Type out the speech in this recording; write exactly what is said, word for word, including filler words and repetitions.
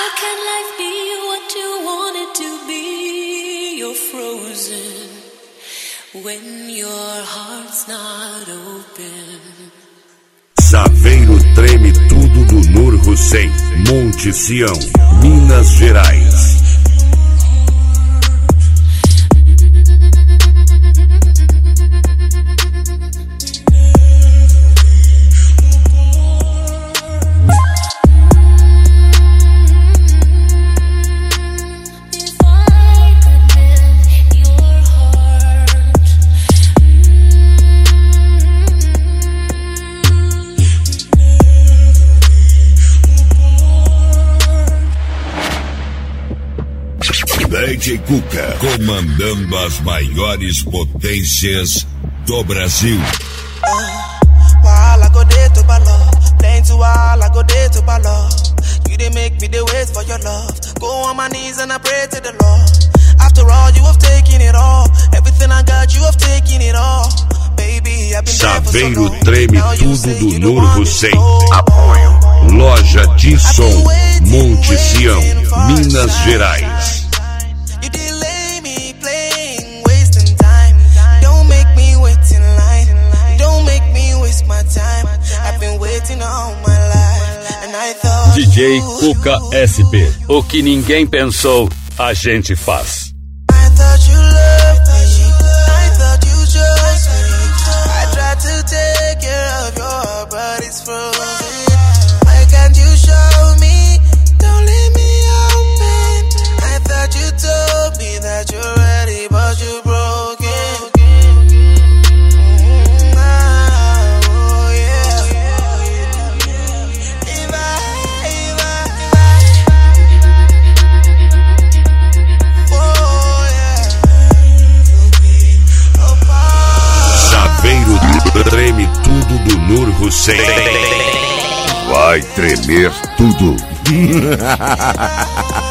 How can life be what you want it to be? You're frozen when your heart's not open. Saveiro treme tudo do Nur Hussein, Monte Sião, Minas Gerais. D J Cuca, comandando as maiores potências do Brasil. While I go there to balo, playing to while I go there to balo. You didn't make me the wait for your love. Go on my knees and I pray to the Lord. After all, you have taken it all. Everything I got, you have taken it all. Baby, I've been Saveiro treme tudo do Nur Hussein. Apoio. Loja de som, Monte Sião, Minas Gerais. D J Cuca S P. O que ninguém pensou, a gente faz. Treme tudo do Nur Hussein. Vai tremer tudo.